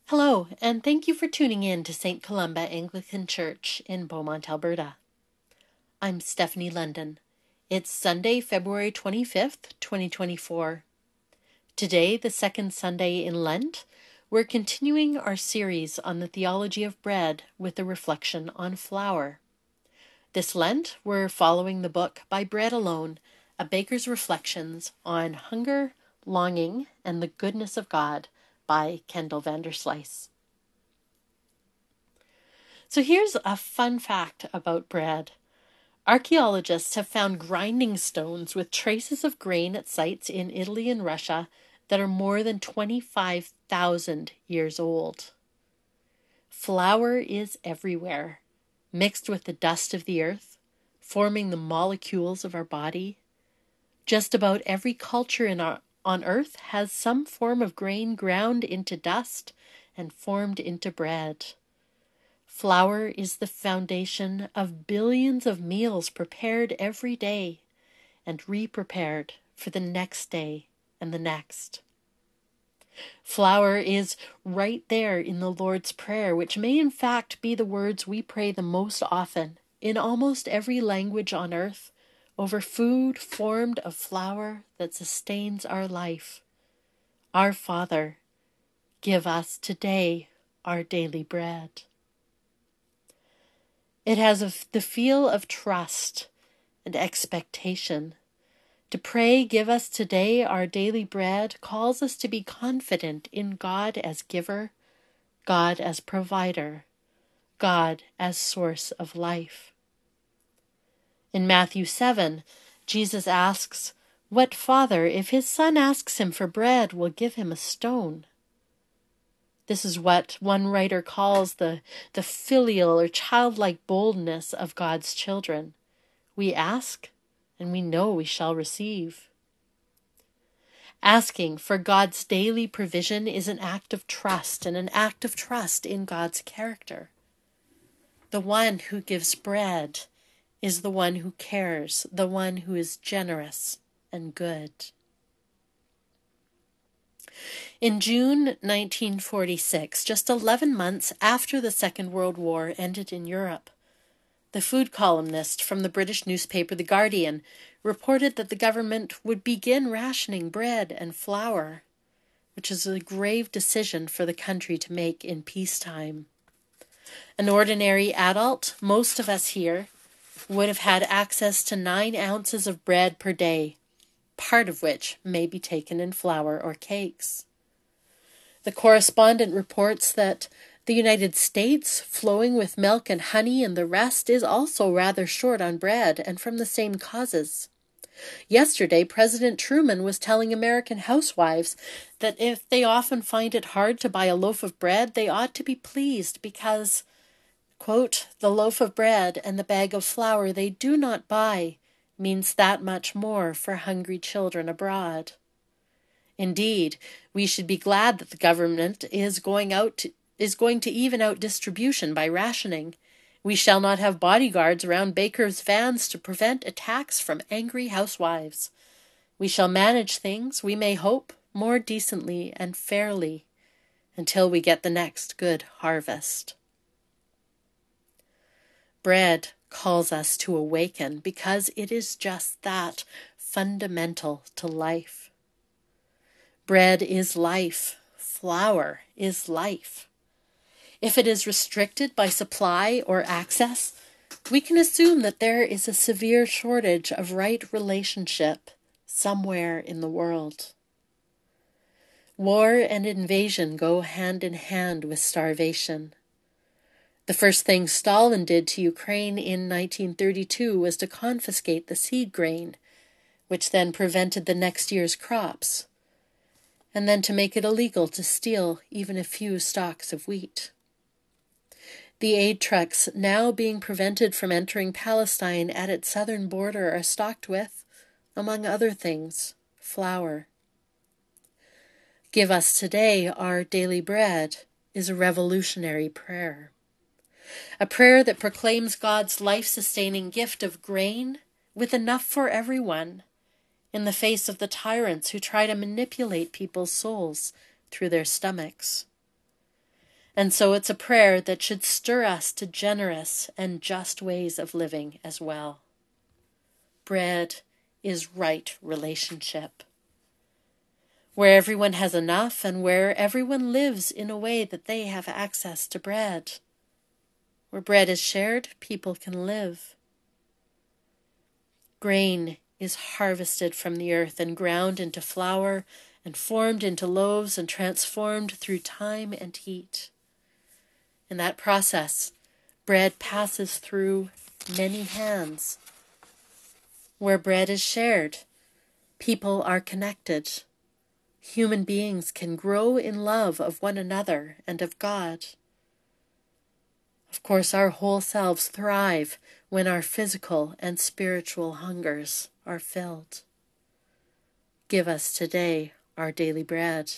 Hello, and thank you for tuning in to St. Columba Anglican Church in Beaumont, Alberta. I'm Stephanie London. It's Sunday, February 25th, 2024. Today, the second Sunday in Lent, we're continuing our series on the theology of bread with a reflection on flour. This Lent, we're following the book By Bread Alone, A Baker's Reflections on Hunger, Longing, and the Goodness of God by Kendall Vanderslice. So here's a fun fact about bread. Archaeologists have found grinding stones with traces of grain at sites in Italy and Russia that are more than 25,000 years old. Flour is everywhere, mixed with the dust of the earth, forming the molecules of our body. Just about every culture on earth has some form of grain ground into dust and formed into bread. Flour is the foundation of billions of meals prepared every day and re-prepared for the next day and the next. Flour is right there in the Lord's Prayer, which may in fact be the words we pray the most often in almost every language on earth over food formed of flour that sustains our life. Our Father, give us today our daily bread. It has the feel of trust and expectation. To pray, give us today our daily bread, calls us to be confident in God as giver, God as provider, God as source of life. In Matthew 7, Jesus asks, "What father, if his son asks him for bread, will give him a stone?" This is what one writer calls the filial or childlike boldness of God's children. We ask, and we know we shall receive. Asking for God's daily provision is an act of trust, and an act of trust in God's character. The one who gives bread is the one who cares, the one who is generous and good. In June 1946, just 11 months after the Second World War ended in Europe, the food columnist from the British newspaper The Guardian reported that the government would begin rationing bread and flour, which is a grave decision for the country to make in peacetime. An ordinary adult, most of us here, would have had access to 9 ounces of bread per day, part of which may be taken in flour or cakes. The correspondent reports that the United States, flowing with milk and honey and the rest, is also rather short on bread, and from the same causes. Yesterday, President Truman was telling American housewives that if they often find it hard to buy a loaf of bread, they ought to be pleased because, quote, "the loaf of bread and the bag of flour they do not buy means that much more for hungry children abroad." Indeed, we should be glad that the government is going to even out distribution by rationing. We shall not have bodyguards around bakers' vans to prevent attacks from angry housewives. We shall manage things, we may hope, more decently and fairly until we get the next good harvest. Bread calls us to awaken because it is just that, fundamental to life. Bread is life. Flour is life. If it is restricted by supply or access, we can assume that there is a severe shortage of right relationship somewhere in the world. War and invasion go hand in hand with starvation. The first thing Stalin did to Ukraine in 1932 was to confiscate the seed grain, which then prevented the next year's crops, and then to make it illegal to steal even a few stalks of wheat. The aid trucks now being prevented from entering Palestine at its southern border are stocked with, among other things, flour. "Give us today our daily bread" is a revolutionary prayer. A prayer that proclaims God's life-sustaining gift of grain with enough for everyone in the face of the tyrants who try to manipulate people's souls through their stomachs. And so it's a prayer that should stir us to generous and just ways of living as well. Bread is right relationship, where everyone has enough and where everyone lives in a way that they have access to bread. Where bread is shared, people can live. Grain is harvested from the earth and ground into flour and formed into loaves and transformed through time and heat. In that process, bread passes through many hands. Where bread is shared, people are connected. Human beings can grow in love of one another and of God. Of course, our whole selves thrive when our physical and spiritual hungers are filled. Give us today our daily bread.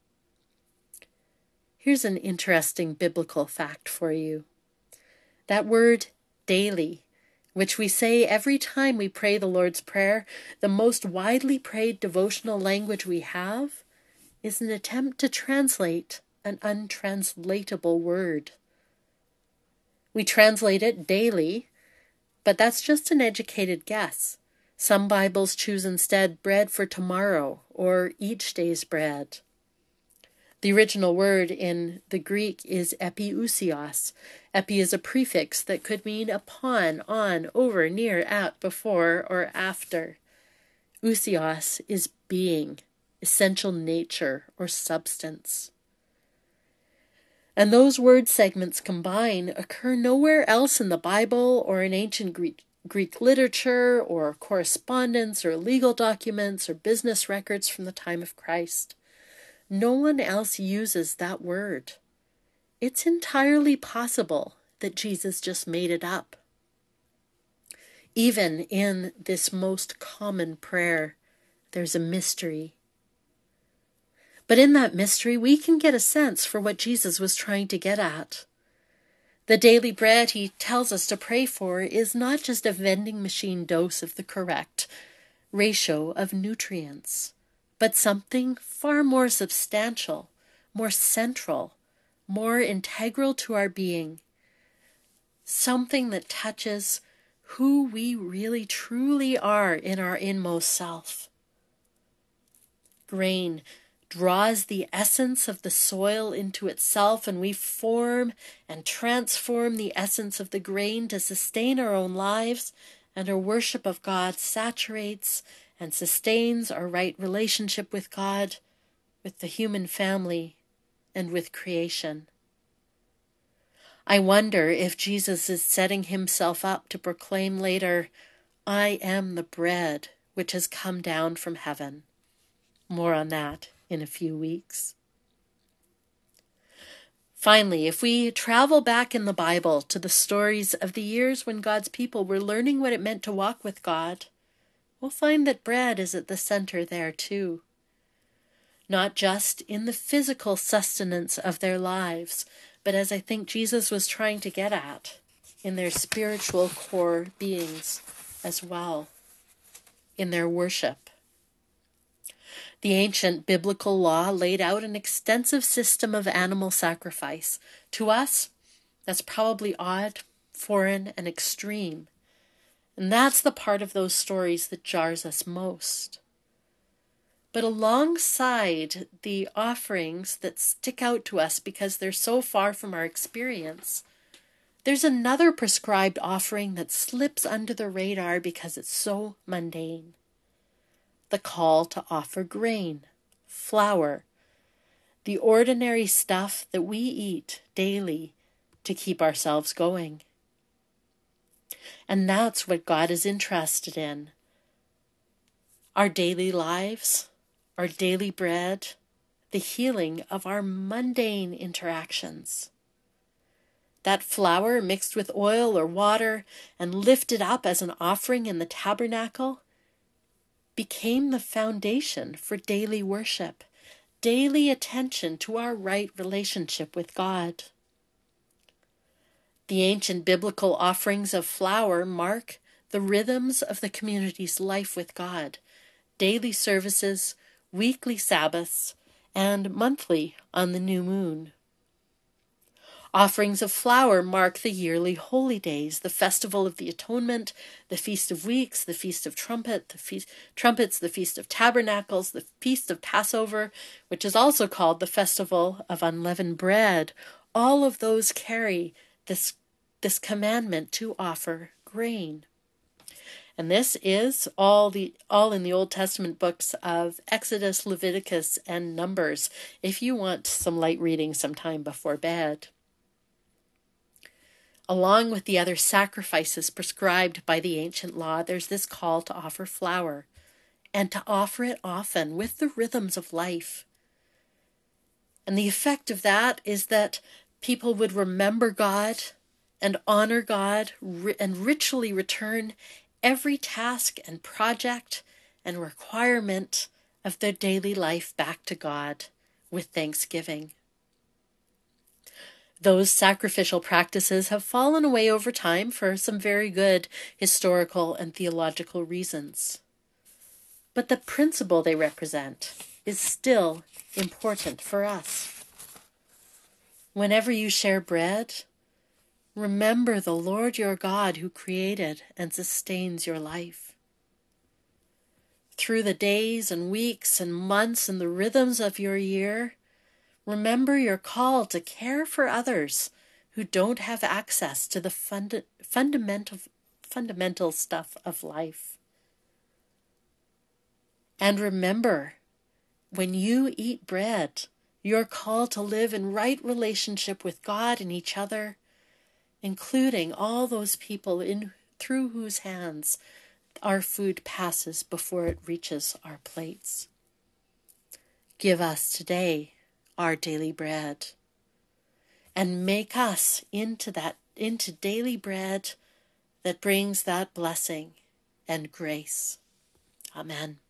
Here's an interesting biblical fact for you. That word daily, which we say every time we pray the Lord's Prayer, the most widely prayed devotional language we have, is an attempt to translate an untranslatable word. We translate it daily, but that's just an educated guess. Some Bibles choose instead bread for tomorrow or each day's bread. The original word in the Greek is epiousios. Epi is a prefix that could mean upon, on, over, near, at, before, or after. Ousios is being, essential nature, or substance. And those word segments combined occur nowhere else in the Bible or in ancient Greek literature or correspondence or legal documents or business records from the time of Christ. No one else uses that word. It's entirely possible that Jesus just made it up. Even in this most common prayer, there's a mystery. But in that mystery, we can get a sense for what Jesus was trying to get at. The daily bread he tells us to pray for is not just a vending machine dose of the correct ratio of nutrients, but something far more substantial, more central, more integral to our being. Something that touches who we really truly are in our inmost self. Grain draws the essence of the soil into itself, and we form and transform the essence of the grain to sustain our own lives, and our worship of God saturates and sustains our right relationship with God, with the human family, and with creation. I wonder if Jesus is setting himself up to proclaim later, "I am the bread which has come down from heaven." More on that in a few weeks. Finally, if we travel back in the Bible to the stories of the years when God's people were learning what it meant to walk with God, we'll find that bread is at the center there too. Not just in the physical sustenance of their lives, but as I think Jesus was trying to get at, in their spiritual core beings as well, in their worship. The ancient biblical law laid out an extensive system of animal sacrifice. To us, that's probably odd, foreign, and extreme. And that's the part of those stories that jars us most. But alongside the offerings that stick out to us because they're so far from our experience, there's another prescribed offering that slips under the radar because it's so mundane. The call to offer grain, flour, the ordinary stuff that we eat daily to keep ourselves going. And that's what God is interested in. Our daily lives, our daily bread, the healing of our mundane interactions. That flour mixed with oil or water and lifted up as an offering in the tabernacle became the foundation for daily worship, daily attention to our right relationship with God. The ancient biblical offerings of flour mark the rhythms of the community's life with God, daily services, weekly Sabbaths, and monthly on the new moon. Offerings of flour mark the yearly holy days, the festival of the atonement, the feast of weeks, the feast of trumpets, the feast of tabernacles, the feast of Passover, which is also called the festival of unleavened bread. All of those carry this commandment to offer grain. And this is all in the Old Testament books of Exodus, Leviticus, and Numbers, if you want some light reading sometime before bed. Along with the other sacrifices prescribed by the ancient law, there's this call to offer flour, and to offer it often with the rhythms of life. And the effect of that is that people would remember God and honor God and ritually return every task and project and requirement of their daily life back to God with thanksgiving. Those sacrificial practices have fallen away over time for some very good historical and theological reasons. But the principle they represent is still important for us. Whenever you share bread, remember the Lord your God who created and sustains your life. Through the days and weeks and months and the rhythms of your year, remember your call to care for others who don't have access to the fundamental stuff of life. And remember, when you eat bread, you're called to live in right relationship with God and each other, including all those people through whose hands our food passes before it reaches our plates. Give us today our daily bread, and make us into daily bread that brings that blessing and grace. Amen.